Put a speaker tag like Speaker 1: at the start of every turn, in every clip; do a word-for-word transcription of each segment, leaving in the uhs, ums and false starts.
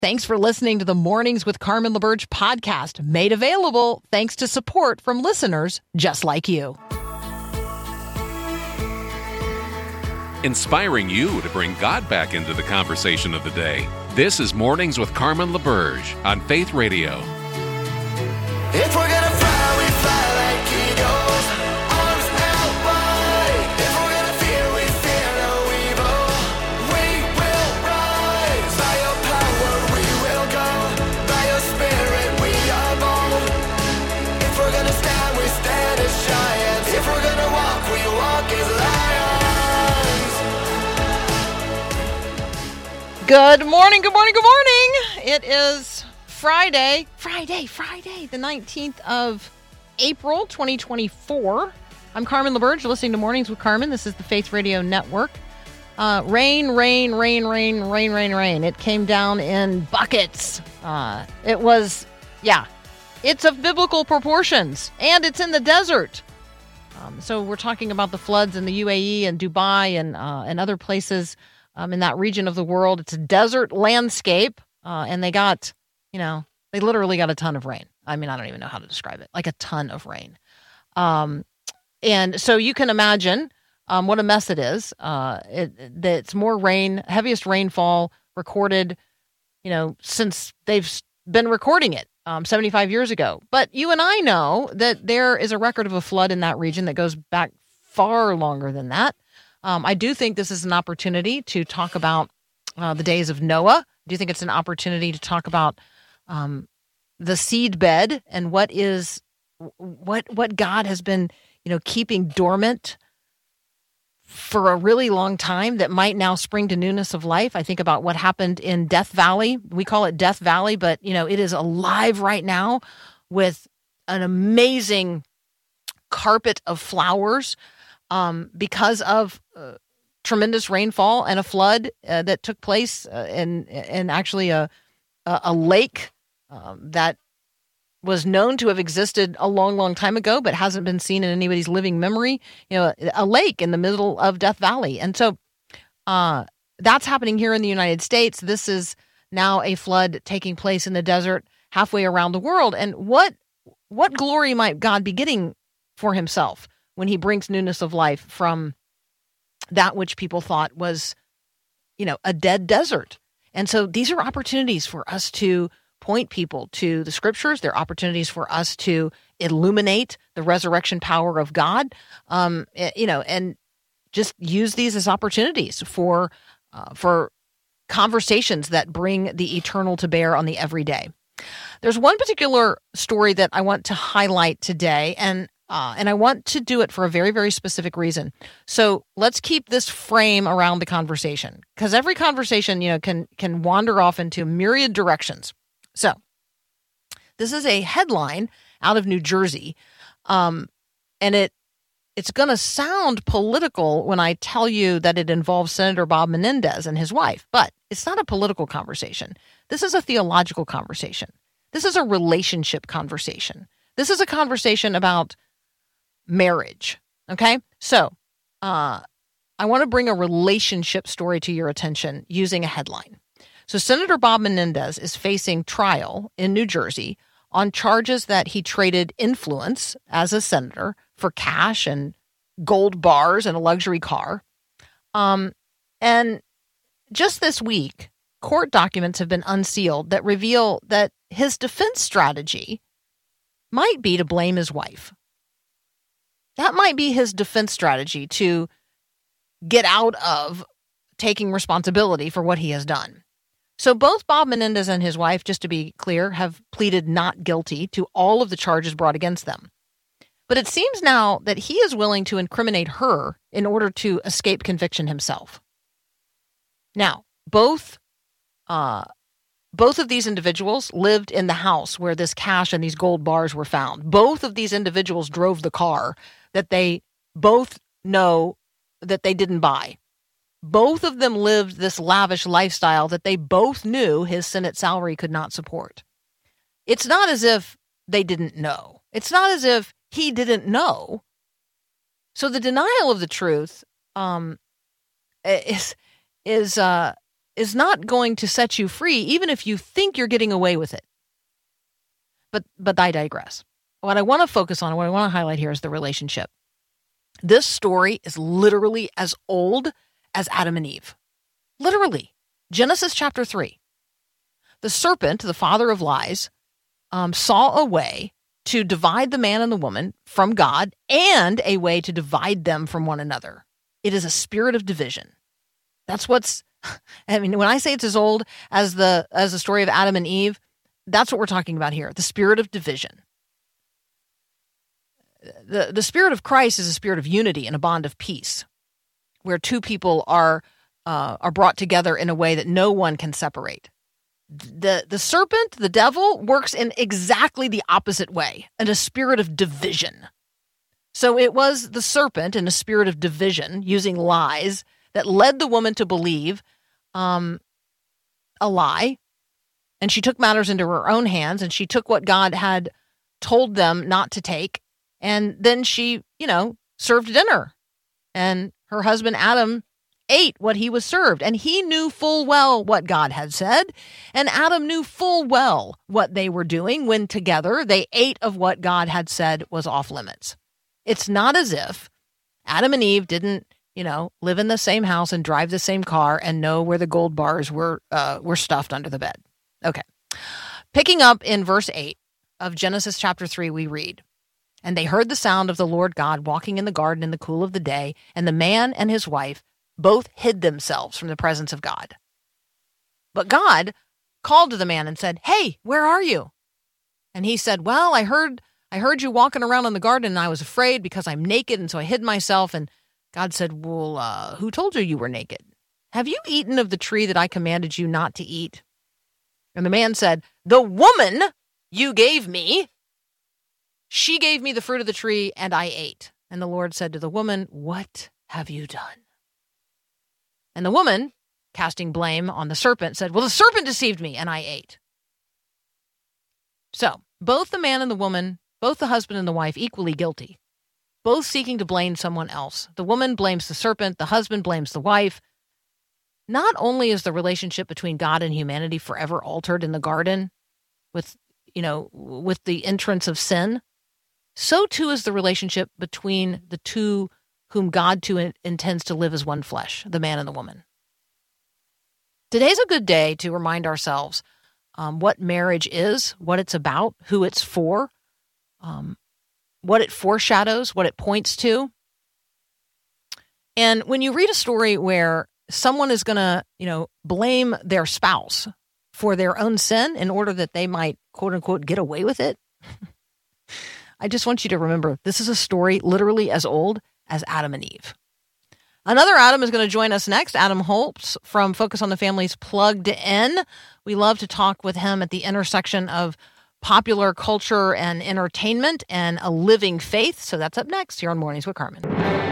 Speaker 1: Thanks for listening to the Mornings with Carmen LaBerge podcast, made available thanks to support from listeners just like you.
Speaker 2: Inspiring you to bring God back into the conversation of the day. This is Mornings with Carmen LaBerge on Faith Radio.
Speaker 3: If we're gonna fly, we fly like eagles, arms held wide. If we're gonna fear, we fear no evil. We will rise. By your power we will go. By your spirit we are bold. If we're gonna stand, we stand as giants. If we're gonna walk, we walk as lions.
Speaker 1: Good morning, good morning, good morning. It is Friday, Friday, Friday, the nineteenth of April, twenty twenty-four. I'm Carmen LaBerge, listening to Mornings with Carmen. This is the Faith Radio Network. Uh, rain, rain, rain, rain, rain, rain, rain. It came down in buckets. Uh, it was, yeah, it's of biblical proportions, and it's in the desert. Um, so we're talking about the floods in the U A E and Dubai and uh, and other places um, in that region of the world. It's a desert landscape, uh, and they got... You know, they literally got a ton of rain. I mean, I don't even know how to describe it. Like a ton of rain. Um, and so you can imagine um, what a mess it is. Uh, it, it's more rain, heaviest rainfall recorded, you know, since they've been recording it um, seventy-five years ago. But you and I know that there is a record of a flood in that region that goes back far longer than that. Um, I do think this is an opportunity to talk about uh, the days of Noah. I do think it's an opportunity to talk about Um, the seed bed and what is what what God has been, you know, keeping dormant for a really long time that might now spring to newness of life. I think about what happened in Death Valley. We call it Death Valley, but you know, it is alive right now with an amazing carpet of flowers um, because of uh, tremendous rainfall and a flood uh, that took place uh, in in actually a a, a lake. Um, that was known to have existed a long, long time ago, but hasn't been seen in anybody's living memory. You know, a lake in the middle of Death Valley. And so uh, that's happening here in the United States. This is now a flood taking place in the desert halfway around the world. And what what glory might God be getting for himself when he brings newness of life from that which people thought was, you know, a dead desert? And so these are opportunities for us to point people to the scriptures. They're opportunities for us to illuminate the resurrection power of God, um, you know, and just use these as opportunities for uh, for conversations that bring the eternal to bear on the everyday. There's one particular story that I want to highlight today, and uh, and I want to do it for a very, very specific reason. So let's keep this frame around the conversation, because every conversation, you know, can can wander off into myriad directions. So this is a headline out of New Jersey, um, and it it's going to sound political when I tell you that it involves Senator Bob Menendez and his wife, but it's not a political conversation. This is a theological conversation. This is a relationship conversation. This is a conversation about marriage, okay? So uh, I want to bring a relationship story to your attention using a headline. So Senator Bob Menendez is facing trial in New Jersey on charges that he traded influence as a senator for cash and gold bars and a luxury car. Um, and just this week, court documents have been unsealed that reveal that his defense strategy might be to blame his wife. That might be his defense strategy to get out of taking responsibility for what he has done. So both Bob Menendez and his wife, just to be clear, have pleaded not guilty to all of the charges brought against them. But it seems now that he is willing to incriminate her in order to escape conviction himself. Now, both uh, both of these individuals lived in the house where this cash and these gold bars were found. Both of these individuals drove the car that they both know that they didn't buy. Both of them lived this lavish lifestyle that they both knew his Senate salary could not support. It's not as if they didn't know. It's not as if he didn't know. So the denial of the truth um, is is uh, is not going to set you free, even if you think you're getting away with it. But but I digress. What I want to focus on, what I want to highlight here is the relationship. This story is literally as old as Adam and Eve. Literally. Genesis chapter three. The serpent, the father of lies, um, saw a way to divide the man and the woman from God and a way to divide them from one another. It is a spirit of division. That's what's, I mean, when I say it's as old as the as the story of Adam and Eve, that's what we're talking about here, the spirit of division. The, the spirit of Christ is a spirit of unity and a bond of peace, where two people are uh, are brought together in a way that no one can separate. The, the serpent, the devil, works in exactly the opposite way, in a spirit of division. So it was the serpent in a spirit of division, using lies, that led the woman to believe um, a lie. And she took matters into her own hands, and she took what God had told them not to take. And then she, you know, served dinner. And her husband, Adam, ate what he was served. And he knew full well what God had said. And Adam knew full well what they were doing when together they ate of what God had said was off limits. It's not as if Adam and Eve didn't, you know, live in the same house and drive the same car and know where the gold bars were uh, were stuffed under the bed. Okay. Picking up in verse eight of Genesis chapter three, we read, "And they heard the sound of the Lord God walking in the garden in the cool of the day, and the man and his wife both hid themselves from the presence of God. But God called to the man and said, 'Hey, where are you?' And he said, 'Well, I heard I heard you walking around in the garden, and I was afraid because I'm naked, and so I hid myself.' And God said, 'Well, uh, who told you you were naked? Have you eaten of the tree that I commanded you not to eat?' And the man said, 'The woman you gave me, she gave me the fruit of the tree, and I ate.' And the Lord said to the woman, 'What have you done?' And the woman, casting blame on the serpent, said, 'Well, the serpent deceived me, and I ate.' So, both the man and the woman, both the husband and the wife, equally guilty, both seeking to blame someone else. The woman blames the serpent, the husband blames the wife. Not only is the relationship between God and humanity forever altered in the garden with, you know, with the entrance of sin, so too is the relationship between the two whom God too in- intends to live as one flesh, the man and the woman. Today's a good day to remind ourselves um, what marriage is, what it's about, who it's for, um, what it foreshadows, what it points to. And when you read a story where someone is going to, you know, blame their spouse for their own sin in order that they might, quote unquote, get away with it, I just want you to remember this is a story literally as old as Adam and Eve. Another Adam is going to join us next, Adam Holtz from Focus on the Family's Plugged In. We love to talk with him at the intersection of popular culture and entertainment and a living faith. So that's up next here on Mornings with Carmen.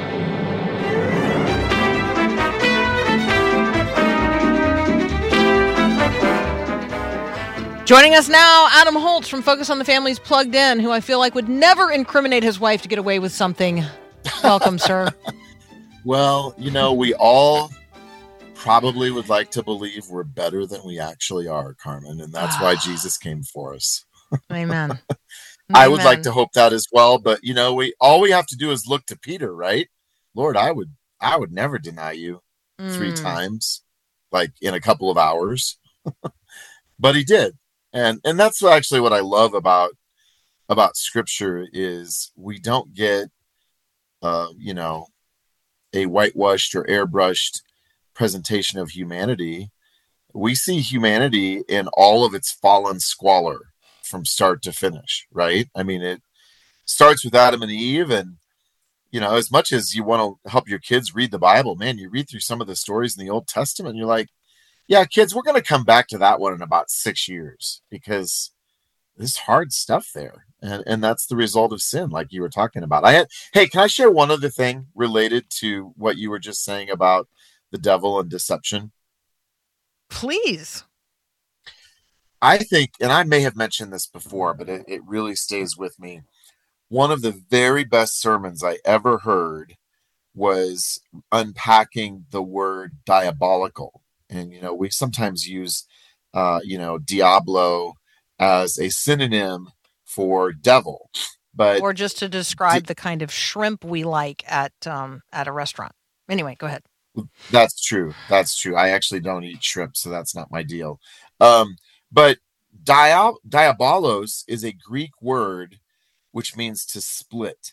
Speaker 1: Joining us now, Adam Holtz from Focus on the Family's Plugged In, who I feel like would never incriminate his wife to get away with something. Welcome, sir.
Speaker 4: Well, you know, we all probably would like to believe we're better than we actually are, Carmen, and that's why Jesus came for us.
Speaker 1: Amen.
Speaker 4: I would like to hope that as well, but you know, we all we have to do is look to Peter, right? Lord, I would I would never deny you mm. three times, like in a couple of hours. But he did. And and that's actually what I love about about scripture is we don't get uh, you know, a whitewashed or airbrushed presentation of humanity. We see humanity in all of its fallen squalor from start to finish, right? I mean, it starts with Adam and Eve, and you know, as much as you want to help your kids read the Bible, man, you read through some of the stories in the Old Testament, and you're like, yeah, kids, we're going to come back to that one in about six years because there's hard stuff there. And and that's the result of sin, like you were talking about. I had, hey, can I share one other thing related to what you were just saying about the devil and deception?
Speaker 1: Please.
Speaker 4: I think, and I may have mentioned this before, but it, it really stays with me. One of the very best sermons I ever heard was unpacking the word diabolical. And, you know, we sometimes use, uh, you know, Diablo as a synonym for devil, but
Speaker 1: Or just to describe
Speaker 4: di-
Speaker 1: the kind of shrimp we like at um, at a restaurant. Anyway, go ahead.
Speaker 4: that's true. That's true. I actually don't eat shrimp, so that's not my deal. Um, but dia- diabolos is a Greek word which means to split.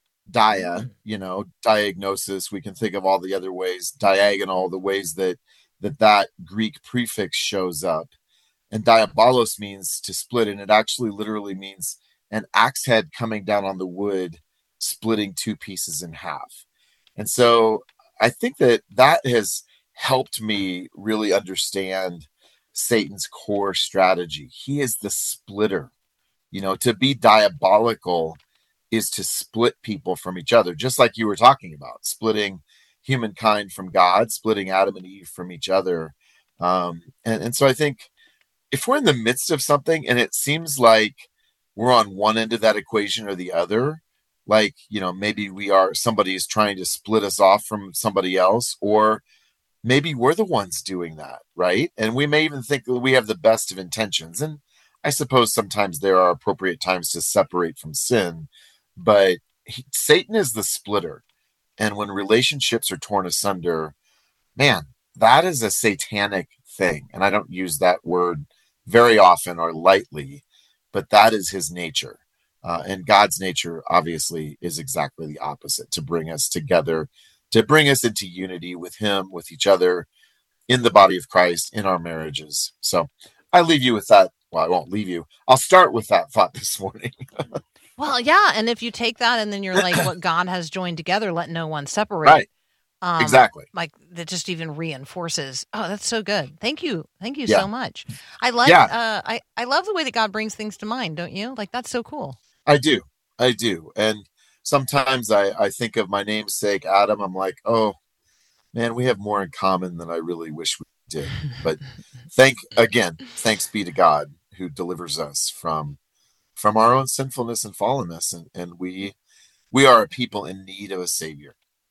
Speaker 4: Dia, you know, diagnosis. We can think of all the other ways, diagonal, the ways that that that Greek prefix shows up. And diabolos means to split, and it actually literally means an axe head coming down on the wood, splitting two pieces in half. And so I think that that has helped me really understand Satan's core strategy. He is the splitter. You know, to be diabolical is to split people from each other, just like you were talking about, splitting humankind from God, splitting Adam and Eve from each other. Um, and, and so I think if we're in the midst of something and it seems like we're on one end of that equation or the other, like, you know, maybe we are, somebody is trying to split us off from somebody else, or maybe we're the ones doing that, right? And we may even think that we have the best of intentions. And I suppose sometimes there are appropriate times to separate from sin, but he, Satan is the splitter. And when relationships are torn asunder, man, that is a satanic thing. And I don't use that word very often or lightly, but that is his nature. Uh, and God's nature, obviously, is exactly the opposite, to bring us together, to bring us into unity with him, with each other, in the body of Christ, in our marriages. So I leave you with that. Well, I won't leave you. I'll start with that thought this morning.
Speaker 1: Well, yeah, and if you take that and then you're like, what God has joined together, let no one separate.
Speaker 4: Right.
Speaker 1: Um,
Speaker 4: Exactly.
Speaker 1: Like that just even reinforces. Oh, that's so good. Thank you. Thank you
Speaker 4: Yeah.
Speaker 1: so much. I like,
Speaker 4: Yeah.
Speaker 1: uh, I, I love the way that God brings things to mind, don't you? Like, that's so cool.
Speaker 4: I do. I do. And sometimes I, I think of my namesake, Adam. I'm like, oh, man, we have more in common than I really wish we did. But thank, again, thanks be to God who delivers us from from our own sinfulness and fallenness. And, and we we are a people in need of a Savior.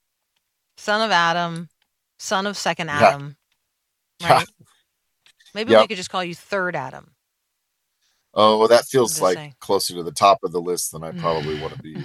Speaker 1: Son of Adam, son of second
Speaker 4: Yeah.
Speaker 1: Adam. Right? Maybe
Speaker 4: Yep.
Speaker 1: we could just call you third Adam.
Speaker 4: Oh, well, that
Speaker 1: I'm
Speaker 4: feels
Speaker 1: just
Speaker 4: like
Speaker 1: saying.
Speaker 4: closer to the top of the list than I probably want to be.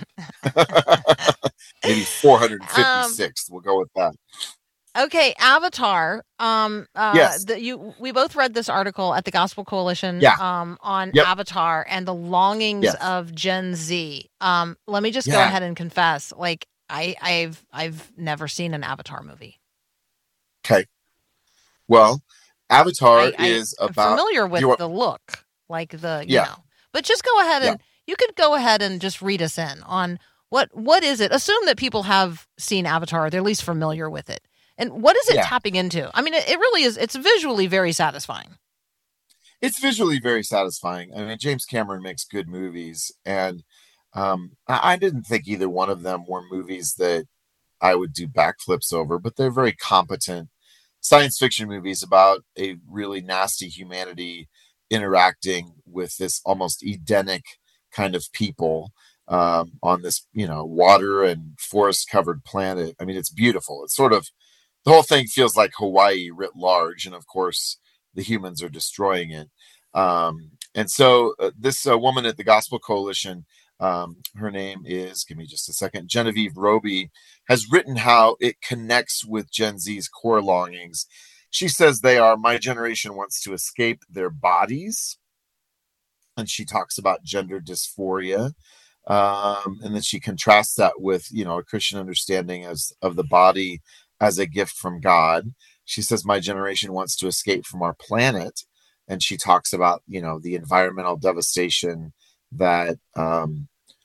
Speaker 4: Maybe four hundred fifty-sixth.
Speaker 1: Um,
Speaker 4: We'll go with that.
Speaker 1: Okay, Avatar. Um, uh,
Speaker 4: Yes.
Speaker 1: the, you we both read this article at the Gospel Coalition.
Speaker 4: Yeah.
Speaker 1: Um, on
Speaker 4: Yep.
Speaker 1: Avatar and the longings
Speaker 4: Yes.
Speaker 1: of Gen Z. Um, let me just go
Speaker 4: Yeah.
Speaker 1: ahead and confess, like I, I've I've never seen an Avatar movie.
Speaker 4: Okay. Well, Avatar
Speaker 1: I, I,
Speaker 4: is
Speaker 1: I'm
Speaker 4: about.
Speaker 1: familiar with
Speaker 4: you want-
Speaker 1: the look, like the you
Speaker 4: Yeah.
Speaker 1: know. But just go ahead and you could go ahead and just read us in on what what is it? Assume that people have seen Avatar; they're at least familiar with it. And what is it
Speaker 4: Yeah.
Speaker 1: tapping into? I mean, it, it really is. It's visually very satisfying.
Speaker 4: It's visually very satisfying. I mean, James Cameron makes good movies, and um, I, I didn't think either one of them were movies that I would do backflips over, but they're very competent science fiction movies about a really nasty humanity interacting with this almost Edenic kind of people um, on this, you know, water and forest covered planet. I mean, it's beautiful. It's sort of, the whole thing feels like Hawaii writ large. And of course, the humans are destroying it. Um, and so uh, this uh, woman at the Gospel Coalition, um, her name is, give me just a second, Genevieve Roby, has written how it connects with Gen Z's core longings. She says they are, my generation wants to escape their bodies. And she talks about gender dysphoria. Um, and then she contrasts that with, you know, a Christian understanding as of the body as a gift from God. She says, my generation wants to escape from our planet. And she talks about, you know, the environmental devastation that um,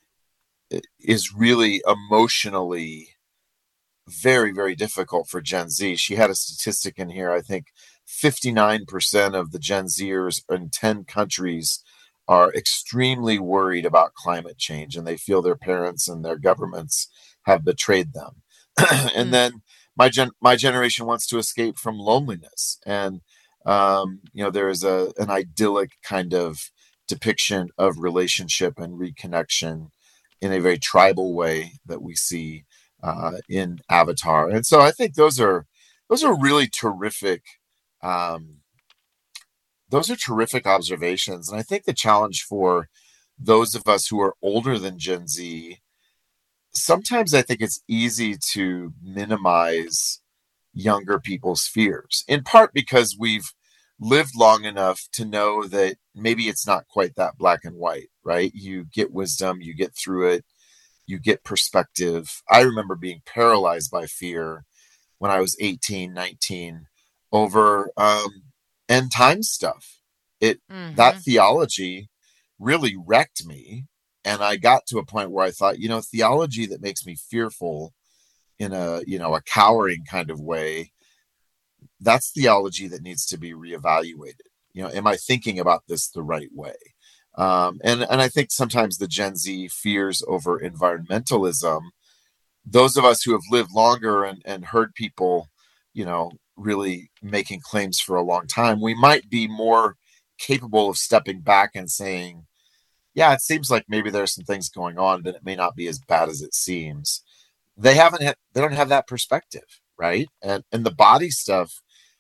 Speaker 4: is really emotionally very, very difficult for Gen Z. She had a statistic in here. I think fifty-nine percent of the Gen Zers in ten countries are extremely worried about climate change, and they feel their parents and their governments have betrayed them. And
Speaker 1: Mm.
Speaker 4: then my gen my generation wants to escape from loneliness. And um, you know, there is a an idyllic kind of depiction of relationship and reconnection in a very tribal way that we see uh, in Avatar. And so I think those are those are really terrific Um, those are terrific observations. And I think the challenge for those of us who are older than Gen Z, sometimes I think it's easy to minimize younger people's fears, in part because we've lived long enough to know that maybe it's not quite that black and white, right? You get wisdom, you get through it, you get perspective. I remember being paralyzed by fear when I was eighteen, nineteen over um, end time stuff. It
Speaker 1: Mm-hmm.
Speaker 4: That theology really wrecked me. And I got to a point where I thought, you know, theology that makes me fearful in a, you know, a cowering kind of way, that's theology that needs to be reevaluated. You know, am I thinking about this the right way? Um, and, and I think sometimes the Gen Z fears over environmentalism. Those of us who have lived longer and, and heard people, you know, really making claims for a long time, we might be more capable of stepping back and saying, yeah, it seems like maybe there's some things going on, but it may not be as bad as it seems. They haven't had, they don't have that perspective, right? And and the body stuff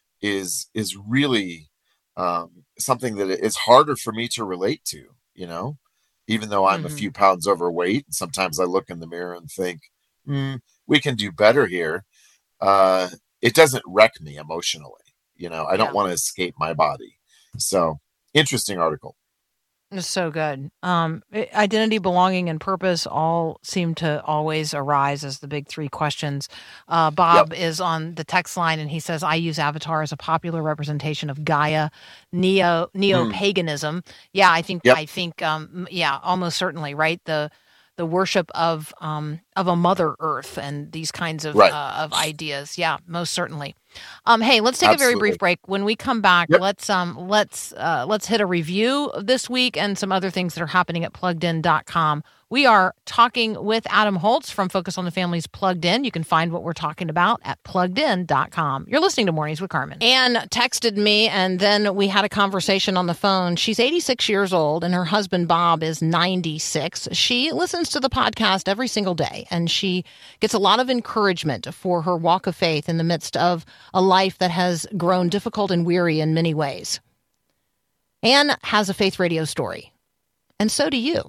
Speaker 4: is is really um, something that is harder for me to relate to, you know, even though I'm
Speaker 1: Mm-hmm.
Speaker 4: a few pounds overweight. Sometimes I look in the mirror and think, mm, we can do better here. Uh, it doesn't wreck me emotionally. You know, I don't
Speaker 1: Yeah.
Speaker 4: want to escape my body. So interesting article.
Speaker 1: It's so good. Um, i- identity, belonging, and purpose all seem to always arise as the big three questions. Uh, Bob is on the text line, and he says, "I use Avatar as a popular representation of Gaia, neo neo paganism." Yeah, I think
Speaker 4: Yep.
Speaker 1: I think um, m- yeah, almost certainly, right? The the worship of um, of a Mother Earth and these kinds of
Speaker 4: Right.
Speaker 1: uh, of ideas. Yeah, most certainly. Um, hey, let's take a very brief
Speaker 4: Absolutely.
Speaker 1: break. When we come back,
Speaker 4: Yep.
Speaker 1: let's um let's uh, let's hit a review of this week and some other things that are happening at plugged in dot com. We are talking with Adam Holtz from Focus on the Family's Plugged In. You can find what we're talking about at plugged in dot com. You're listening to Mornings with Carmen. Anne texted me, and then we had a conversation on the phone. She's eighty-six years old, and her husband, Bob, is ninety-six. She listens to the podcast every single day, and she gets a lot of encouragement for her walk of faith in the midst of a life that has grown difficult and weary in many ways. Anne has a Faith Radio story, and so do you.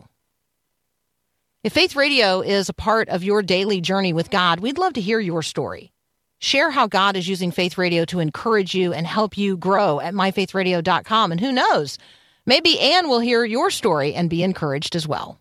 Speaker 1: If Faith Radio is a part of your daily journey with God, we'd love to hear your story. Share how God is using Faith Radio to encourage you and help you grow at my faith radio dot com. And who knows, maybe Anne will hear your story and be encouraged as well.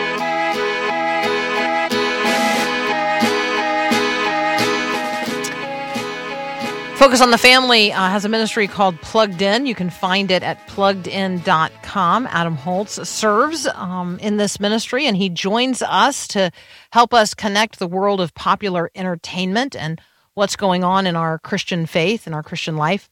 Speaker 1: Focus on the Family uh, has a ministry called Plugged In. You can find it at plugged in dot com. Adam Holtz serves um, in this ministry, and he joins us to help us connect the world of popular entertainment and what's going on in our Christian faith and our Christian life.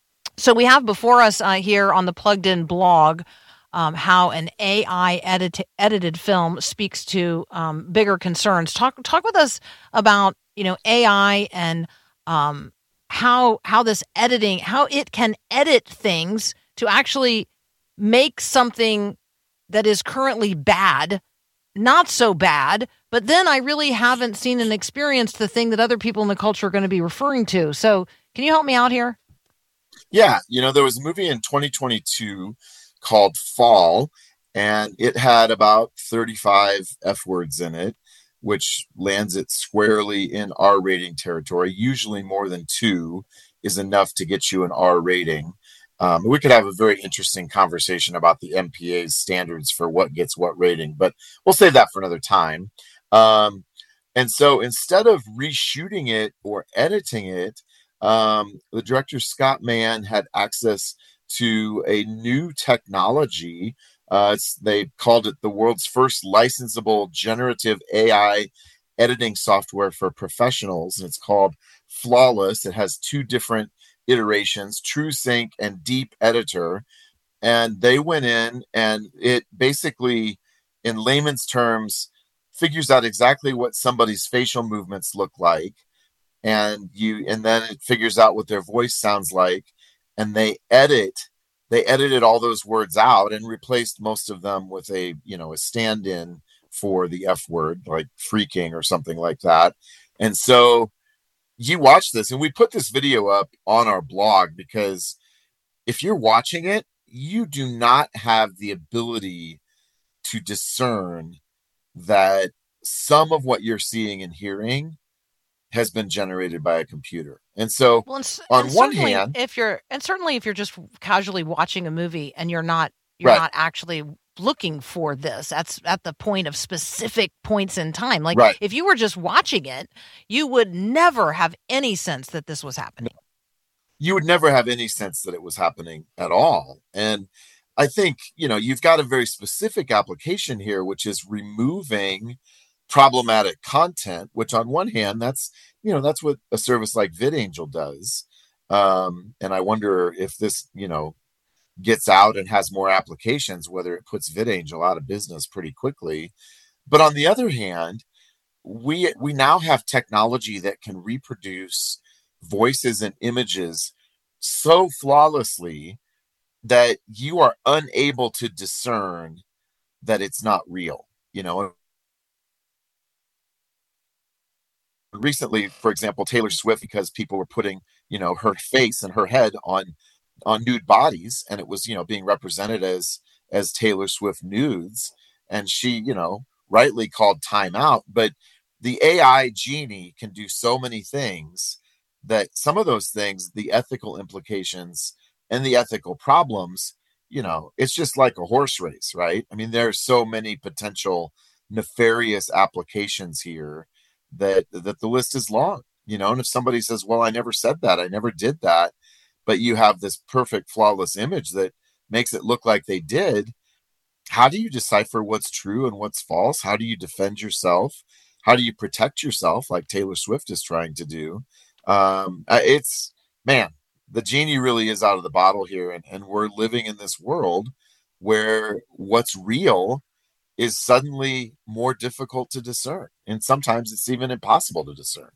Speaker 1: So we have before us uh, here on the Plugged In blog um, how an A I edit- edited film speaks to um, bigger concerns. Talk talk with us about you know A I and um, how how this editing, how it can edit things to actually make something that is currently bad not so bad, but then I really haven't seen and experienced the thing that other people in the culture are going to be referring to. So can you help me out here?
Speaker 4: Yeah, you know, there was a movie in twenty twenty-two called Fall, and it had about thirty-five F words in it, which lands it squarely in R rating territory. Usually more than two is enough to get you an R rating. Um, we could have a very interesting conversation about the M P A's standards for what gets what rating, but we'll save that for another time. Um, and so instead of reshooting it or editing it, um, the director, Scott Mann, had access to a new technology. Uh, it's, they called it the world's first licensable generative A I editing software for professionals. And it's called Flawless. It has two different iterations, TrueSync and Deep Editor. And they went in and it basically, in layman's terms, figures out exactly what somebody's facial movements look like. And you, and then it figures out what their voice sounds like. And they edit, they edited all those words out and replaced most of them with a, you know, a stand-in for the F word, like freaking or something like that. And so you watch this, and we put this video up on our blog, because if you're watching it, you do not have the ability to discern that some of what you're seeing and hearing has been generated by a computer. And so
Speaker 1: Well, and, s-
Speaker 4: on
Speaker 1: and
Speaker 4: one
Speaker 1: certainly
Speaker 4: hand,
Speaker 1: if you're, and certainly if you're just casually watching a movie and you're not, you're
Speaker 4: Right.
Speaker 1: not actually looking for this, that's at the point of specific points in time. Like
Speaker 4: Right.
Speaker 1: if you were just watching it, you would never have any sense that this was happening.
Speaker 4: you would never have any sense that it was happening at all. And I think, you know, you've got a very specific application here, which is removing problematic content, which on one hand, that's, you know, that's what a service like VidAngel does. Um, and I wonder if this, you know, gets out and has more applications, whether it puts VidAngel out of business pretty quickly. But on the other hand, we we now have technology that can reproduce voices and images so flawlessly that you are unable to discern that it's not real. You know, recently, for example, Taylor Swift, because people were putting, you know, her face and her head on on nude bodies, and it was, you know, being represented as as Taylor Swift nudes, and she, you know, rightly called time out. But the A I genie can do so many things that some of those things, the ethical implications and the ethical problems, you know, it's just like a horse race, right? I mean, there are so many potential nefarious applications here that that the list is long, you know. And if somebody says, well, I never said that, I never did that, but you have this perfect flawless image that makes it look like they did, how do you decipher what's true and what's false? How do you defend yourself? How do you protect yourself, like Taylor Swift is trying to do? Um, uh, it's, man, the genie really is out of the bottle here. And, and we're living in this world where what's real is suddenly more difficult to discern. And sometimes it's even impossible to discern.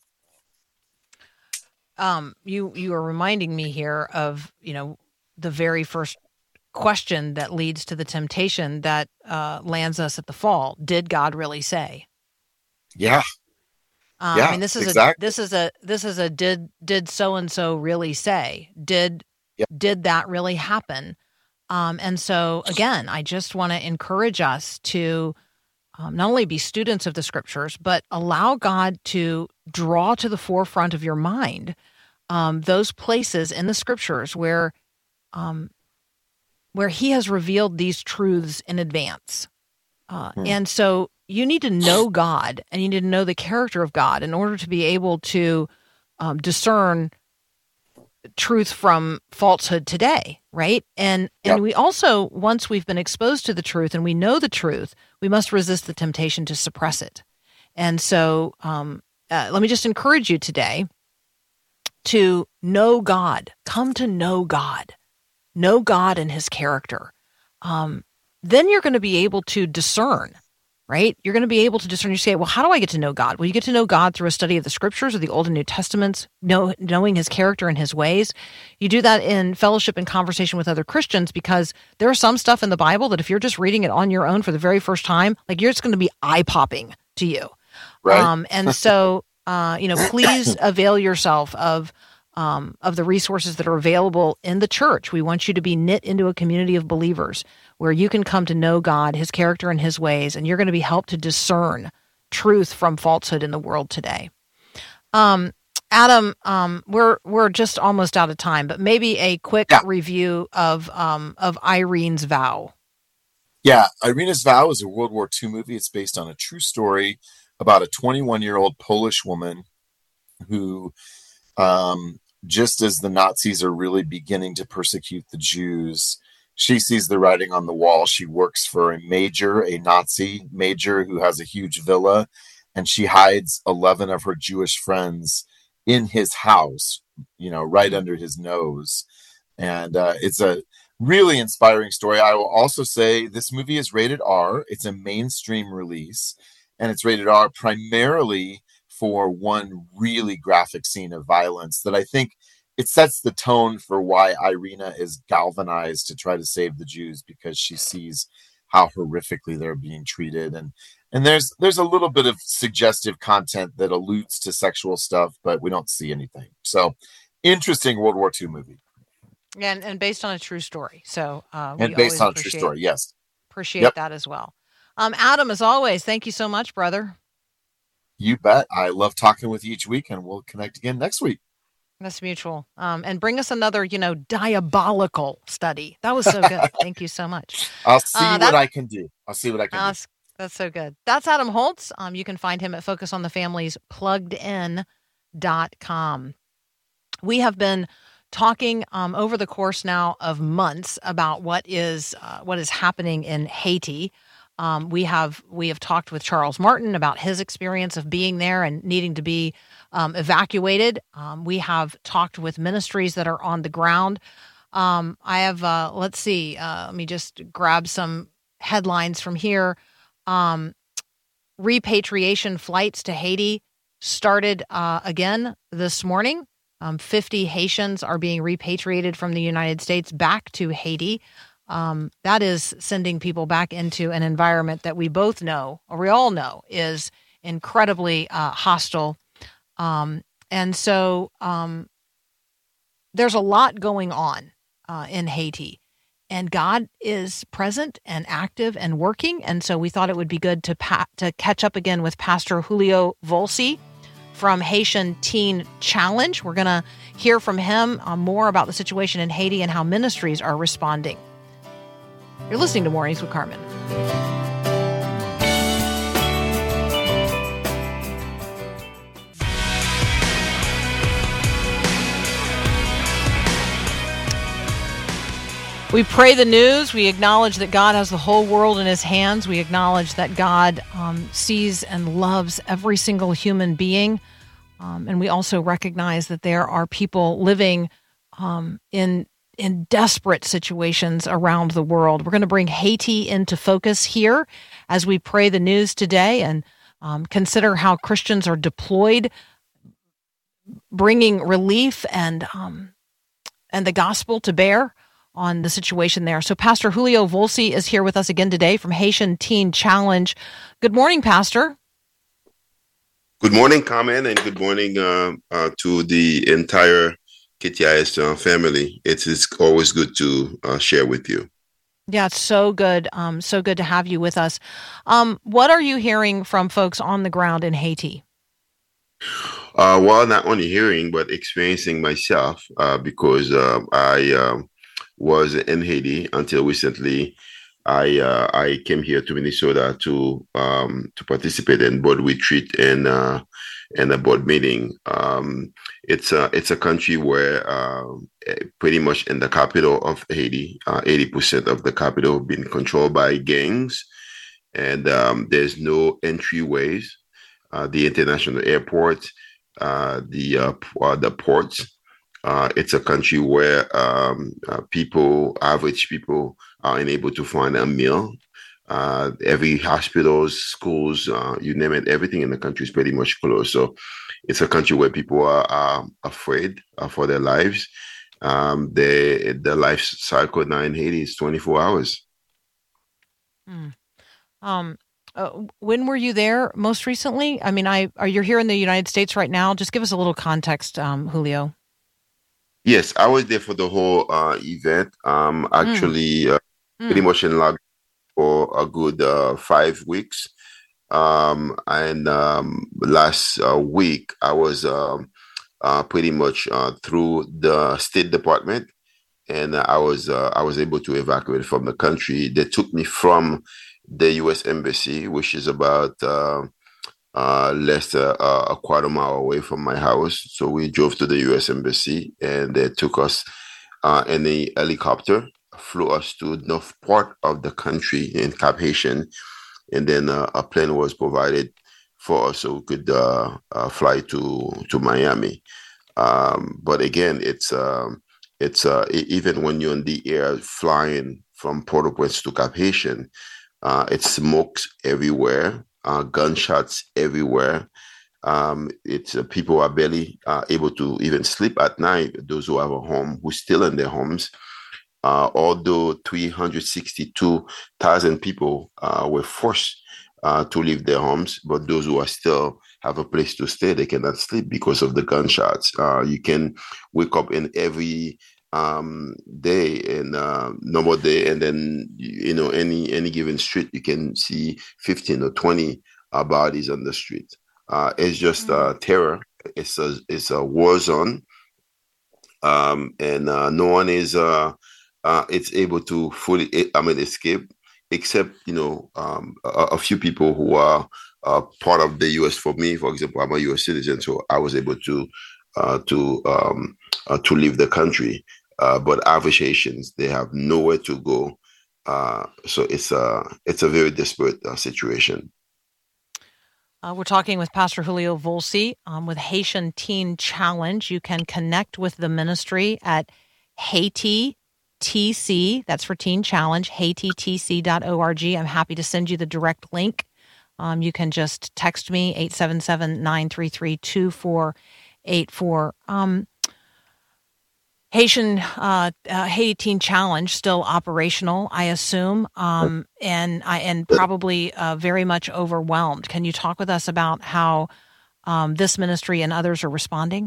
Speaker 1: Um, you, you are reminding me here of, you know, the very first question that leads to the temptation that uh, lands us at the fall. Did God really say?
Speaker 4: Yeah.
Speaker 1: Um,
Speaker 4: Yeah,
Speaker 1: I mean, this is
Speaker 4: exactly.
Speaker 1: a this is a this is a did did so and so really say? Did
Speaker 4: Yep.
Speaker 1: did that really happen? Um, and so again, I just want to encourage us to um, not only be students of the scriptures, but allow God to draw to the forefront of your mind um, those places in the scriptures where um, where He has revealed these truths in advance. Uh,
Speaker 4: Hmm.
Speaker 1: And so you need to know God, and you need to know the character of God in order to be able to um, discern truth from falsehood today, right? And
Speaker 4: Yep.
Speaker 1: and we also, once we've been exposed to the truth and we know the truth, we must resist the temptation to suppress it. And so um, uh, let me just encourage you today to know God. Come to know God. Know God and His character. Um, then you're going to be able to discern, right? You're going to be able to discern. You say, well, how do I get to know God? Well, you get to know God through a study of the scriptures, or the Old and New Testaments, know, knowing His character and His ways. You do that in fellowship and conversation with other Christians, because there are some stuff in the Bible that if you're just reading it on your own for the very first time, like, you're just going to be eye-popping to you.
Speaker 4: Right.
Speaker 1: Um, and so, uh, you know, please avail yourself of Um, of the resources that are available in the church. We want you to be knit into a community of believers where you can come to know God, His character, and His ways, and you're going to be helped to discern truth from falsehood in the world today. Um, Adam, um, we're we're just almost out of time, but maybe a quick
Speaker 4: Yeah.
Speaker 1: review of um, of Irene's Vow.
Speaker 4: Yeah, Irena's Vow is a World War Two movie. It's based on a true story about a twenty-one-year-old Polish woman who, um, just as the Nazis are really beginning to persecute the Jews, she sees the writing on the wall. She works for a major, a Nazi major who has a huge villa, and she hides eleven of her Jewish friends in his house, you know, right under his nose. And uh, it's a really inspiring story. I will also say this movie is rated R. It's a mainstream release, and it's rated R primarily for one really graphic scene of violence that I think it sets the tone for why Irina is galvanized to try to save the Jews, because she sees how horrifically they're being treated. And and there's there's a little bit of suggestive content that alludes to sexual stuff, but we don't see anything. So interesting World War Two movie.
Speaker 1: And and based on a true story. So uh,
Speaker 4: and
Speaker 1: we
Speaker 4: based on a true
Speaker 1: appreciate,
Speaker 4: story, yes.
Speaker 1: Appreciate
Speaker 4: Yep.
Speaker 1: that as well. Um, Adam, as always, thank you so much, brother.
Speaker 4: You bet. I love talking with you each week, and we'll connect again next week.
Speaker 1: That's mutual. Um, and bring us another, you know, diabolical study. That was so good. Thank you so much.
Speaker 4: I'll see
Speaker 1: Uh,
Speaker 4: what
Speaker 1: that-
Speaker 4: I can do. I'll see what I can
Speaker 1: Uh,
Speaker 4: do.
Speaker 1: that's so good. That's Adam Holtz. Um, you can find him at Focus on the Family's plugged in dot com. We have been talking um, over the course now of months about what is uh, what is happening in Haiti. Um, we have we have talked with Charles Martin about his experience of being there and needing to be um, evacuated. Um, we have talked with ministries that are on the ground. Um, I have uh, let's see. Uh, let me just grab some headlines from here. Um, repatriation flights to Haiti started uh, again this morning. Um, fifty Haitians are being repatriated from the United States back to Haiti. Um, that is sending people back into an environment that we both know, or we all know, is incredibly uh, hostile. Um, and so um, there's a lot going on uh, in Haiti. And God is present and active and working. And so we thought it would be good to pa- to catch up again with Pastor Julio Volsi from Haitian Teen Challenge. We're going to hear from him uh, more about the situation in Haiti and how ministries are responding. You're listening to Mornings with Carmen. We pray the news. We acknowledge that God has the whole world in his hands. We acknowledge that God um, sees and loves every single human being. Um, and we also recognize that there are people living um, in in desperate situations around the world. We're going to bring Haiti into focus here as we pray the news today and um, consider how Christians are deployed, bringing relief and um, and the gospel to bear on the situation there. So Pastor Julio Volsi is here with us again today from Haitian Teen Challenge. Good morning, Pastor.
Speaker 5: Good morning, Carmen, and good morning uh, uh, to the entire K T I S uh, family. It is always good to uh, share with you.
Speaker 1: Yeah, it's so good. Um, so good to have you with us. Um, what are you hearing from folks on the ground in Haiti?
Speaker 5: Uh, well, not only hearing, but experiencing myself uh, because uh, I uh, was in Haiti until recently. I uh, I came here to Minnesota to um, to participate in board retreat and uh, and a board meeting. Um, it's a it's a country where uh, pretty much in the capital of Haiti, uh, eighty percent of the capital being controlled by gangs, and um, there's no entryways. Uh, the international airport, uh, the uh, uh, the ports. Uh, it's a country where um, uh, people, average people, are unable to find a meal. Uh, every hospitals, schools, uh, you name it, everything in the country is pretty much closed. So it's a country where people are, are afraid uh, for their lives. Um, they, the life cycle now in Haiti is twenty-four hours.
Speaker 1: Mm. Um, uh, when were you there most recently? I mean, I are you here in the United States right now? Just give us a little context, um, Julio.
Speaker 5: Yes, I was there for the whole uh, event. Um, actually, uh,
Speaker 1: Mm.
Speaker 5: pretty much in lockdown for a good uh, five weeks. Um, and um, last uh, week, I was um, uh, pretty much uh, through the State Department, and I was uh, I was able to evacuate from the country. They took me from the U S Embassy, which is about uh, uh, less than uh, a quarter mile away from my house. So we drove to the U S Embassy, and they took us uh, in a helicopter, flew us to the north part of the country in Cap Haitian, and then uh, a plane was provided for us so we could uh, uh, fly to to Miami. Um, but again, it's um, it's uh, e- even when you're in the air flying from Port-au-Prince to Cap Haitian, uh, it smokes everywhere, uh, gunshots everywhere. Um, it's uh, people are barely uh, able to even sleep at night. Those who have a home, who still in their homes. uh, although three hundred sixty-two thousand people uh, were forced uh, to leave their homes, but those who are still have a place to stay, they cannot sleep because of the gunshots. Uh, you can wake up in every um, day and uh, normal day, and then you know any any given street you can see fifteen or twenty uh, bodies on the street. Uh, it's just uh, terror. It's a it's a war zone, um, and uh, no one is uh, uh, it's able to fully I mean escape, except you know um, a, a few people who are uh, part of the U S. For me, for example, I'm a U S citizen, so I was able to uh, to um, uh, to leave the country. Uh, but average Haitians, they have nowhere to go, uh, so it's a it's a very desperate uh, situation.
Speaker 1: Uh, we're talking with Pastor Julio Volsi um, with Haitian Teen Challenge. You can connect with the ministry at Haiti T C. That's for Teen Challenge, haiti t c dot org. I'm happy to send you the direct link. Um, you can just text me, eight seven seven, nine three three, two four eight four. Um, Haitian uh, uh, Haiti Teen Challenge still operational, I assume, um, and I and probably uh, very much overwhelmed. Can you talk with us about how um, this ministry and others are responding?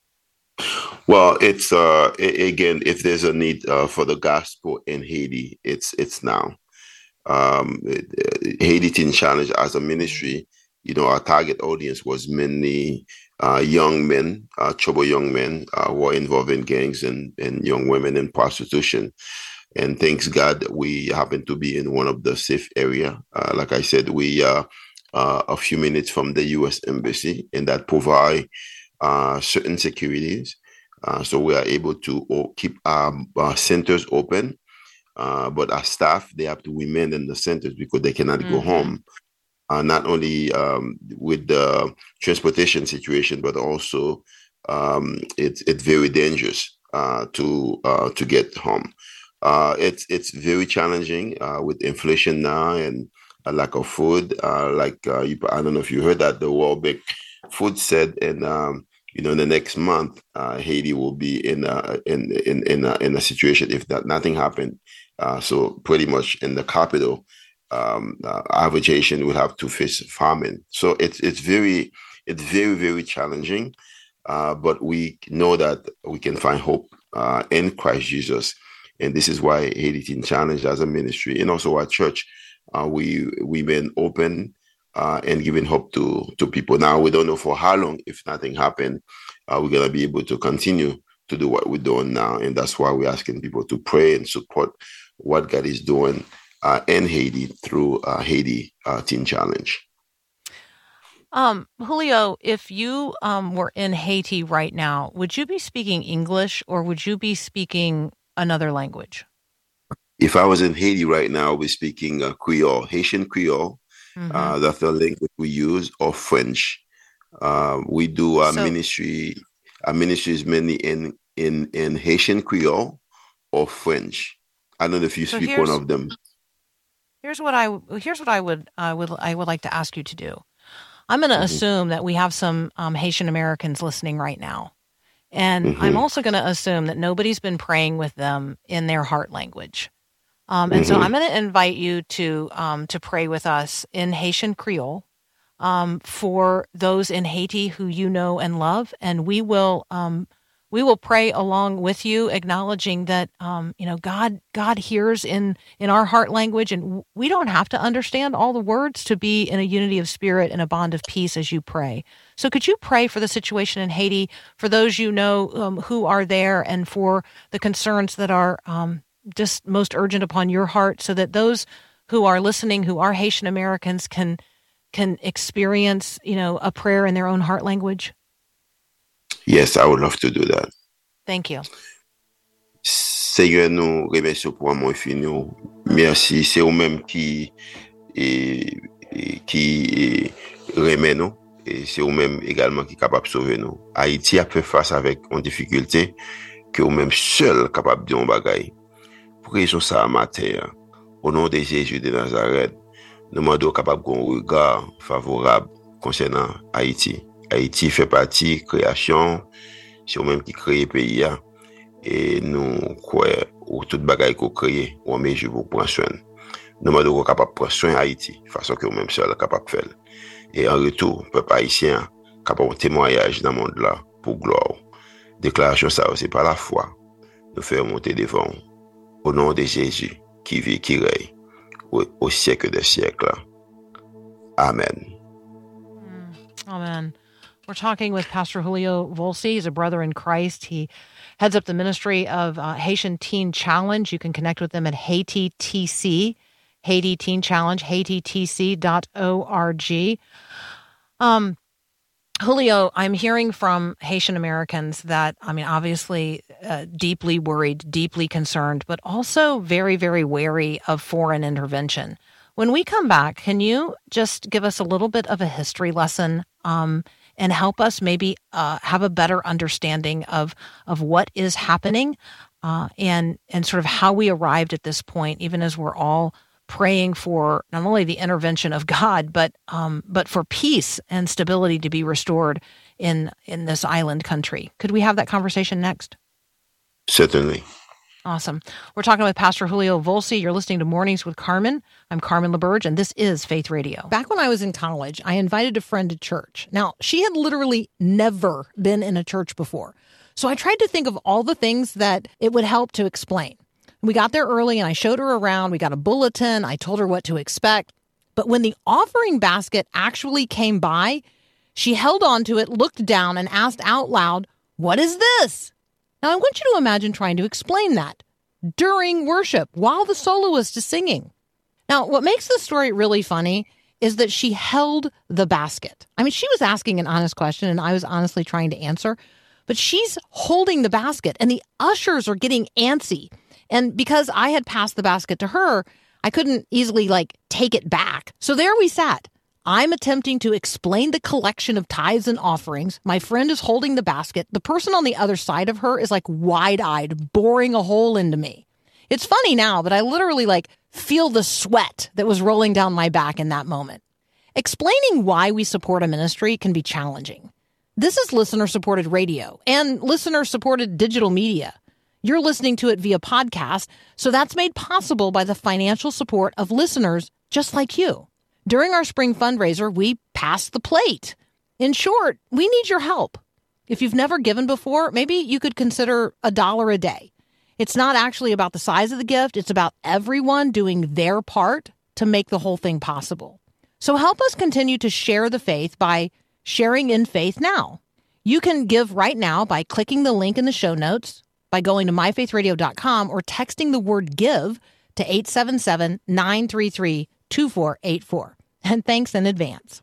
Speaker 5: Well, it's uh, again, if there's a need uh, for the gospel in Haiti, it's it's now. Um, Haiti Teen Challenge as a ministry, you know, our target audience was mainly uh, young men, uh, troubled young men uh, who are involved in gangs and, and young women in prostitution. And thanks God that we happen to be in one of the safe area. Uh, like I said, we are uh, a few minutes from the U S Embassy, and that provide uh, certain securities. Uh, so we are able to o- keep our, our centers open. Uh, but our staff, they have to remain in the centers because they cannot mm-hmm. go home. Uh, not only um, with the transportation situation, but also um, it's it's very dangerous uh, to uh, to get home. Uh, it's it's very challenging uh, with inflation now and a lack of food. Uh, like uh, you, I don't know if you heard that the World Bank Food said, and um, you know, in the next month, uh, Haiti will be in a, in in in a, in a situation if that nothing happened. Uh, so pretty much in the capital. Um, uh, average Haitian would have to face famine. So it's it's very it's very very challenging, uh, but we know that we can find hope uh, in Christ Jesus, and this is why Haiti Teen Challenge as a ministry and also our church, uh, we we've been open uh, and giving hope to to people. Now we don't know for how long. If nothing happened, uh, we're gonna be able to continue to do what we're doing now, and that's why we're asking people to pray and support what God is doing Uh, in Haiti through uh, Haiti uh, Teen Challenge.
Speaker 1: Um, Julio, if you um, were in Haiti right now, would you be speaking English or would you be speaking another language?
Speaker 5: If I was in Haiti right now, I'll be speaking uh, Creole, Haitian Creole. Mm-hmm. Uh, that's the language we use, or French. Uh, we do our so, ministry. Our ministry is mainly in in in Haitian Creole or French. I don't know if you so speak one of them.
Speaker 1: Here's what I here's what I would I would I would like to ask you to do. I'm going to mm-hmm. assume that we have some um, Haitian Americans listening right now, and mm-hmm. I'm also going to assume that nobody's been praying with them in their heart language, um, and mm-hmm. so I'm going to invite you to um, to pray with us in Haitian Creole um, for those in Haiti who you know and love, and we will. Um, We will pray along with you, acknowledging that, um, you know, God God hears in, in our heart language, and we don't have to understand all the words to be in a unity of spirit and a bond of peace as you pray. So could you pray for the situation in Haiti, for those you know um, who are there, and for the concerns that are um, just most urgent upon your heart, so that those who are listening, who are Haitian Americans, can can experience, you know, a prayer in their own heart language?
Speaker 5: Yes, I would love to do that.
Speaker 1: Thank you.
Speaker 5: Seigneur, nous remercions pour amour infini. Merci, c'est vous-même qui et, et, qui remet nous, et c'est vous-même également qui est capable de sauver nous. Haïti a fait face avec une difficulté que vous-même seul capable de dire un bagaille. Prions ça à matin. Au nom de Jésus de Nazareth, nous demandons capable d'un regard favorable concernant Haïti. Haïti fait partie création, c'est vous-même qui crée le pays et nous croyons ou tout bagay ko kreye, ou meje pou pran soin. Nous demandons qu'on capable prendre soin Haïti, façon que nous-mêmes seul capable faire. Et en retour, peuple haïtien capable de témoignage dans le monde là pour gloire. Déclaration ça aussi par la foi. Nous faire monter devant au nom de Jésus qui vit, qui règne au, au siècle des siècles. Amen.
Speaker 1: Amen. We're talking with Pastor Julio Volsi. He's a brother in Christ. He heads up the ministry of uh, Haitian Teen Challenge. You can connect with them at Haiti T C. Haiti Teen Challenge, haiti t c dot org. Um, Julio, I'm hearing from Haitian Americans that, I mean, obviously uh, deeply worried, deeply concerned, but also very, very wary of foreign intervention. When we come back, can you just give us a little bit of a history lesson um, and help us maybe uh, have a better understanding of of what is happening uh, and and sort of how we arrived at this point, even as we're all praying for not only the intervention of God, but um, but for peace and stability to be restored in in this island country. Could we have that conversation next?
Speaker 5: Certainly.
Speaker 1: Awesome. We're talking with Pastor Julio Volsi. You're listening to Mornings with Carmen. I'm Carmen LaBerge, and this is Faith Radio. Back when I was in college, I invited a friend to church. Now, she had literally never been in a church before. So I tried to think of all the things that it would help to explain. We got there early and I showed her around. We got a bulletin. I told her what to expect. But when the offering basket actually came by, she held on to it, looked down, and asked out loud, "What is this?" Now, I want you to imagine trying to explain that during worship while the soloist is singing. Now, what makes this story really funny is that she held the basket. I mean, she was asking an honest question, and I was honestly trying to answer. But she's holding the basket, and the ushers are getting antsy. And because I had passed the basket to her, I couldn't easily, like, take it back. So there we sat. I'm attempting to explain the collection of tithes and offerings. My friend is holding the basket. The person on the other side of her is, like, wide-eyed, boring a hole into me. It's funny now, but I literally, like, feel the sweat that was rolling down my back in that moment. Explaining why we support a ministry can be challenging. This is listener-supported radio and listener-supported digital media. You're listening to it via podcast, so that's made possible by the financial support of listeners just like you. During our spring fundraiser, we passed the plate. In short, we need your help. If you've never given before, maybe you could consider a dollar a day. It's not actually about the size of the gift. It's about everyone doing their part to make the whole thing possible. So help us continue to share the faith by sharing in faith now. You can give right now by clicking the link in the show notes, by going to my faith radio dot com, or texting the word give to eight seven seven, nine three three, two four eight four. And thanks in advance.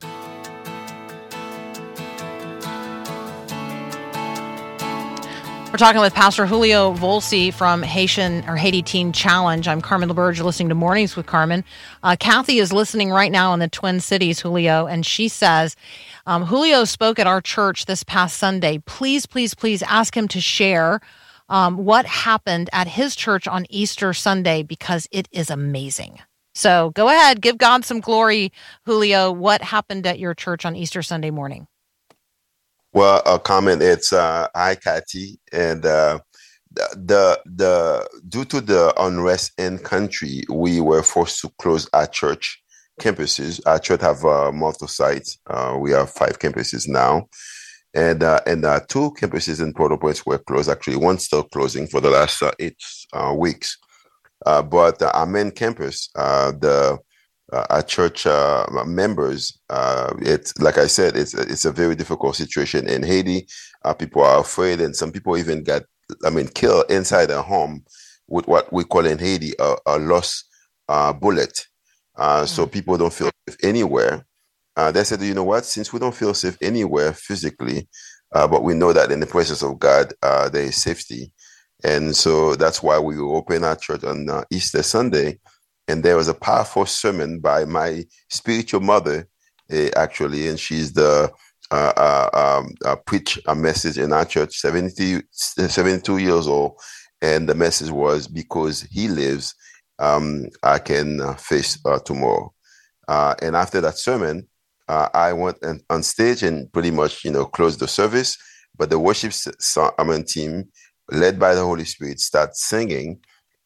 Speaker 1: We're talking with Pastor Julio Volsi from Haitian or Haiti Teen Challenge. I'm Carmen LaBerge. You're listening to Mornings with Carmen. Uh, Kathy is listening right now in the Twin Cities, Julio, and she says, um, Julio spoke at our church this past Sunday. Please, please, please ask him to share um, what happened at his church on Easter Sunday because it is amazing. So go ahead, give God some glory, Julio. What happened at your church on Easter Sunday morning?
Speaker 5: Well, a comment. It's uh, hi, Kathy, and uh, the the due to the unrest in country, we were forced to close our church campuses. Our church have uh, multiple sites. Uh, we have five campuses now, and uh, and uh, two campuses in Port-au-Prince were closed. Actually, one still closing for the last uh, eight uh, weeks. Uh, but uh, our main campus, uh, the uh, our church uh, members, uh, it's like I said, it's it's a very difficult situation in Haiti. Uh, people are afraid, and some people even got, I mean, killed inside their home with what we call in Haiti a, a lost uh, bullet. Uh, so people don't feel safe anywhere. Uh, they said, you know what? Since we don't feel safe anywhere physically, uh, but we know that in the presence of God, uh, there is safety. And so that's why we opened our church on uh, Easter Sunday. And there was a powerful sermon by my spiritual mother, uh, actually, and she's the uh, uh, um, uh, preach a message in our church, seventy, seventy-two years old. And the message was, because he lives, um, I can uh, face uh, tomorrow. Uh, and after that sermon, uh, I went and, on stage and pretty much, you know, closed the service. But the worship song, I mean, team, led by the Holy Spirit, start singing.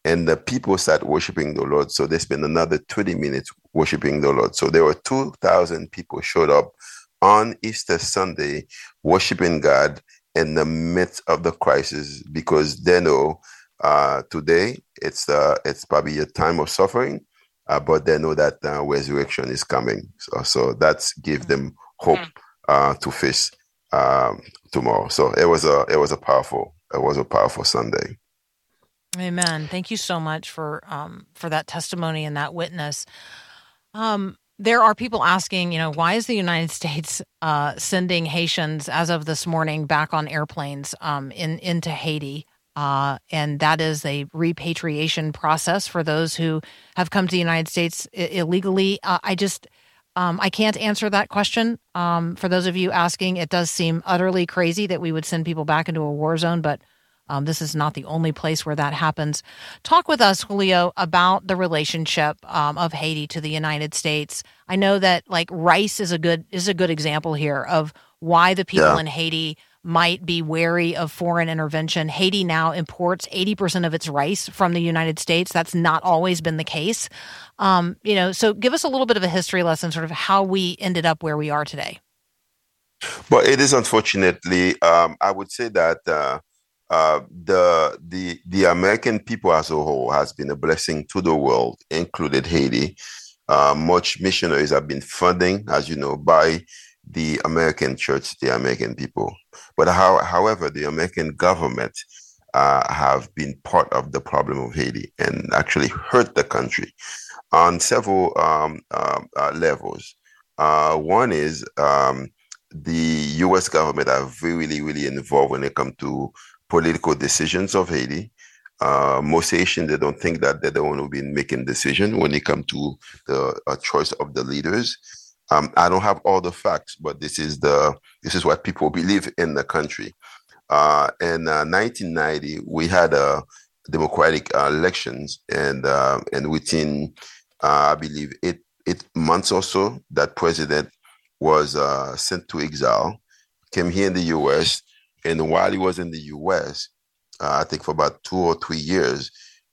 Speaker 5: and the people start worshiping the Lord. So they spent another twenty minutes worshiping the Lord. So there were two thousand people showed up on Easter Sunday worshiping God in the midst of the crisis, because they know uh, today it's uh, it's probably a time of suffering, uh, but they know that uh, resurrection is coming. So, so that's give them hope uh, to face um, tomorrow. So it was a it was a powerful it was a powerful Sunday.
Speaker 1: Amen. Thank you so much for um, for that testimony and that witness. Um, there are people asking, you know, why is the United States uh, sending Haitians as of this morning back on airplanes um, in into Haiti? Uh, and that is a repatriation process for those who have come to the United States I- illegally. Uh, I just, um, I can't answer that question. Um, for those of you asking, it does seem utterly crazy that we would send people back into a war zone, but Um, this is not the only place where that happens. Talk with us, Julio, about the relationship um, of Haiti to the United States. I know that like rice is a good is a good example here of why the people
Speaker 5: Yeah.
Speaker 1: in Haiti might be wary of foreign intervention. Haiti now imports eighty percent of its rice from the United States. That's not always been the case. Um, you know, so give us a little bit of a history lesson, sort of how we ended up where we are today.
Speaker 5: But it is unfortunately, um, I would say that uh, uh, the the the American people as a whole has been a blessing to the world, included Haiti. Uh, much missionaries have been funding, as you know, by the American church, the American people. But how, however, the American government uh, have been part of the problem of Haiti and actually hurt the country on several um, um, uh, levels. Uh, one is um, the U S government are really, really involved when it comes to political decisions of Haiti. Uh, most Haitians, they don't think that they're the one who been making decisions when it comes to the uh, choice of the leaders. Um, I don't have all the facts, but this is the this is what people believe in the country. Uh, in uh, nineteen ninety, we had a democratic uh, elections, and uh, and within uh, I believe eight eight months or so, that president was uh, sent to exile, came here in the U S, and while he was in the U S, uh, I think for about two or three years,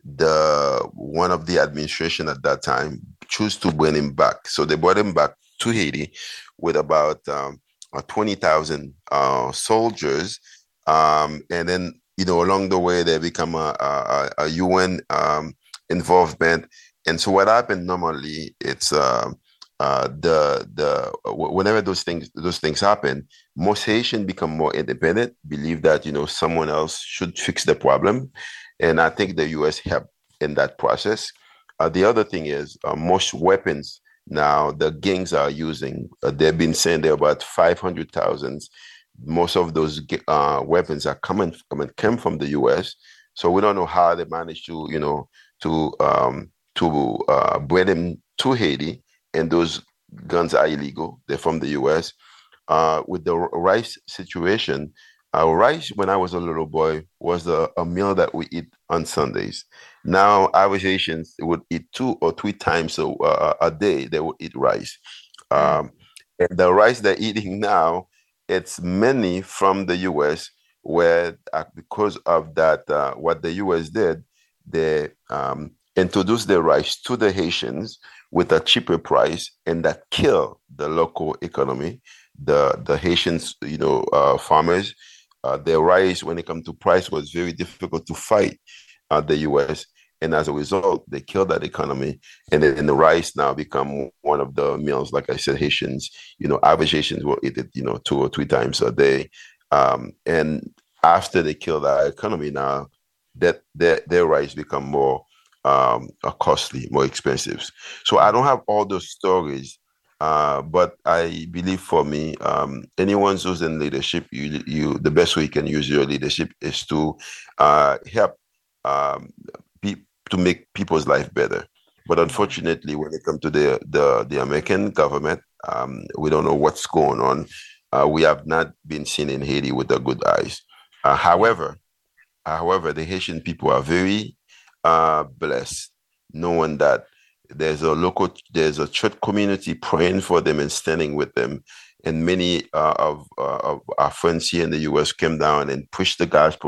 Speaker 5: the one of the administration at that time chose to bring him back. So they brought him back to Haiti with about um, uh, twenty thousand uh, soldiers. Um, and then, you know, along the way, they become a, a, a U N um, involvement. And so what happened normally, it's uh, uh, the the whenever those things those things happen, most Haitians become more independent, believe that, you know, someone else should fix the problem. And I think the U S helped in that process. Uh, the other thing is uh, most weapons now the gangs are using, uh, they've been saying there are about five hundred thousand. Most of those uh, weapons are coming, coming came from the U S. So we don't know how they managed to, you know, to um, to uh, bring them to Haiti. And those guns are illegal. They're from the U S. Uh, with the rice situation, uh, rice when I was a little boy was a, a meal that we eat on Sundays. Now, average Haitians would eat two or three times a, uh, a day. They would eat rice. Um, and the rice they're eating now, it's mainly from the U S, where uh, because of that, uh, what the U S did, they um, introduced the rice to the Haitians with a cheaper price, and that killed the local economy. The the Haitians, you know, uh, farmers, uh, their rice, when it comes to price, was very difficult to fight uh, the U S. And as a result, they killed that economy. And then and the rice now become one of the meals, like I said, Haitians, you know, average Haitians will eat it, you know, two or three times a day. Um, and after they kill that economy now, that their, their rice become more um, costly, more expensive. So I don't have all those stories, uh, but I believe for me, um, anyone who's in leadership, you, you the best way you can use your leadership is to uh, help um, be, to make people's life better. But unfortunately, when it comes to the, the, the American government, um, we don't know what's going on. Uh, we have not been seen in Haiti with the good eyes. Uh, however, however, the Haitian people are very uh, blessed, knowing that there's a local, there's a church community praying for them and standing with them. And many uh, of, uh, of our friends here in the U S came down and pushed the gospel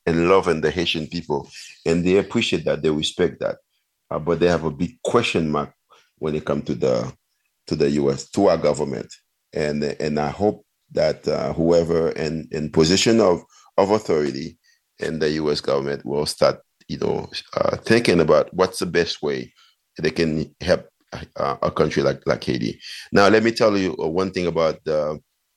Speaker 5: and loving the Haitian people. And they appreciate that, they respect that. Uh, but they have a big question mark when it comes to the to the U S, to our government. And and I hope that uh, whoever in, in position of, of authority in the U S government will start, you know, uh, thinking about what's the best way they can help uh, a country like, like Haiti. Now, let me tell you one thing about the,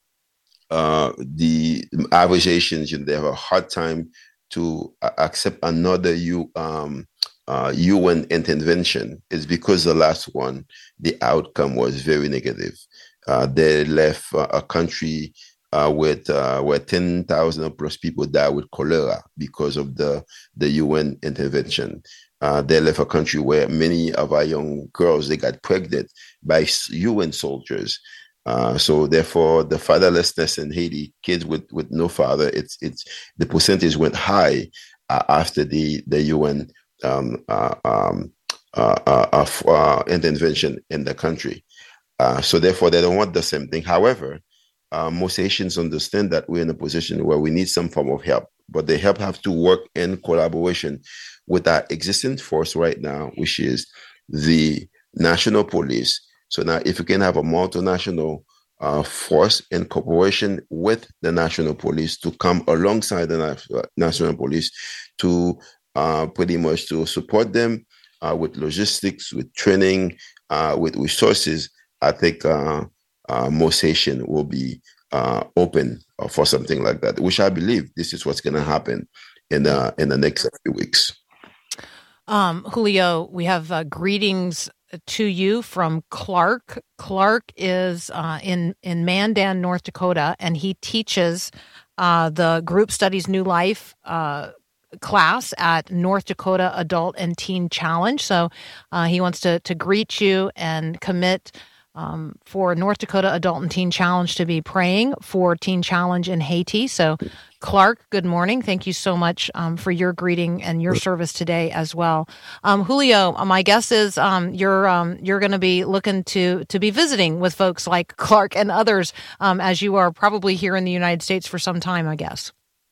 Speaker 5: uh, the average Haitians. You know, they have a hard time to accept another U, um, uh, U N intervention. It's because the last one, the outcome was very negative. Uh, they left uh, a country uh, with uh, where ten thousand plus people died with cholera because of the, the U N intervention. Uh, they left a country where many of our young girls, they got pregnant by U N soldiers. Uh, so therefore, the fatherlessness in Haiti, kids with, with no father, it's it's the percentage went high uh, after the the U N um, uh, um, uh, uh, uh, intervention in the country. Uh, so therefore, they don't want the same thing. However, uh, most Haitians understand that we're in a position where we need some form of help, but the help have to work in collaboration with our existing force right now, which is the national police. So now, if you can have a multinational uh, force in cooperation with the national police to come alongside the na- national police to uh, pretty much to support them uh, with logistics, with training, uh, with resources, I think uh, uh, most Haitian will be uh, open uh, for something like that, which I believe this is what's going to happen in uh, in the next few weeks.
Speaker 1: Um, Julio, we have uh, greetings to you from Clark. Clark is uh, in, in Mandan, North Dakota, and he teaches uh, the Group Studies New Life uh, class at North Dakota Adult and Teen Challenge. So uh, he wants to, to greet you and commit Um, for North Dakota Adult and Teen Challenge to be praying for Teen Challenge in Haiti. So, Clark, good morning. Thank you so much um, for your greeting and your service today as well. Um, Julio, my guess is um, you're um, you're going to be looking to to be visiting with folks like Clark and others um, as you are probably here in the United States for some time, I guess.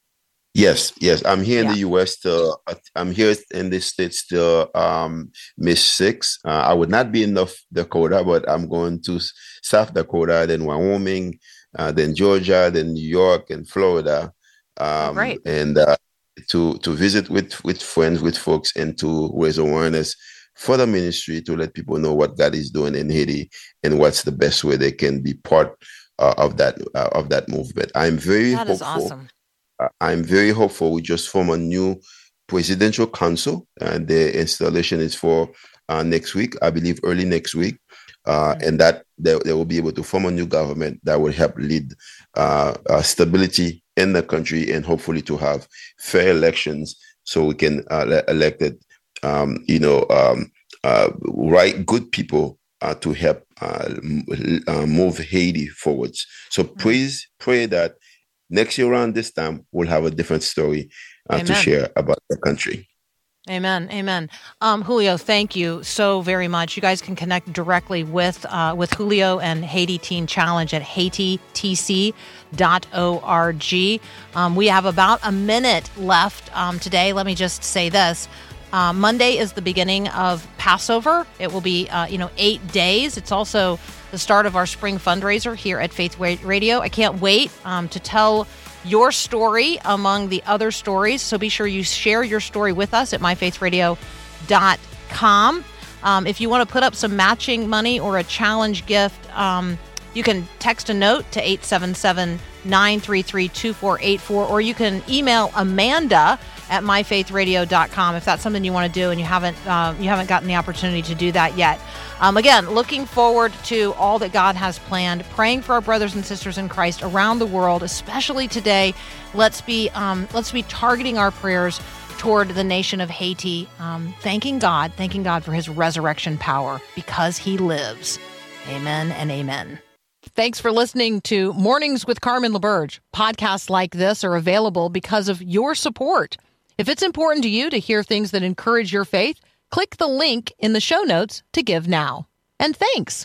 Speaker 5: Yes, yes. I'm here in
Speaker 1: Yeah.
Speaker 5: the U S till, I'm here in the States till um, May sixth. Uh, I would not be in North Dakota, but I'm going to South Dakota, then Wyoming, uh, then Georgia, then New York and Florida. Um,
Speaker 1: Great.
Speaker 5: And uh, to, to visit with, with friends, with folks, and to raise awareness for the ministry, to let people know what God is doing in Haiti and what's the best way they can be part uh, of that uh, of that movement. I'm very
Speaker 1: That is
Speaker 5: hopeful.
Speaker 1: awesome.
Speaker 5: Uh, I'm very hopeful. We just form a new presidential council, and the installation is for uh, next week, I believe, early next week, uh, and that they, they will be able to form a new government that will help lead uh, uh, stability in the country, and hopefully to have fair elections so we can uh, elect it, um, you know, um, uh, right, good people uh, to help uh, uh, move Haiti forwards. So mm-hmm. please pray that next year around this time, we'll have a different story uh, to share about the country.
Speaker 1: Amen. Amen. Um, Julio, thank you so very much. You guys can connect directly with uh, with Julio and Haiti Teen Challenge at haiti t c dot org. Um, we have about a minute left um, today. Let me just say this. Uh, Monday is the beginning of Passover. It will be, uh, you know, eight days. It's also the start of our spring fundraiser here at Faith Radio. I can't wait um, to tell your story among the other stories. So be sure you share your story with us at my faith radio dot com. Um, if you want to put up some matching money or a challenge gift, um, you can text a note to eight seven seven, nine three three, two four eight four, or you can email Amanda at my faith radio dot com if that's something you want to do and you haven't uh, you haven't gotten the opportunity to do that yet. Um, again, looking forward to all that God has planned, praying for our brothers and sisters in Christ around the world, especially today. Let's be um, let's be targeting our prayers toward the nation of Haiti, um, thanking God, thanking God for his resurrection power because he lives. Amen and amen. Thanks for listening to Mornings with Carmen LaBerge. Podcasts like this are available because of your support. If it's important to you to hear things that encourage your faith, click the link in the show notes to give now. And thanks.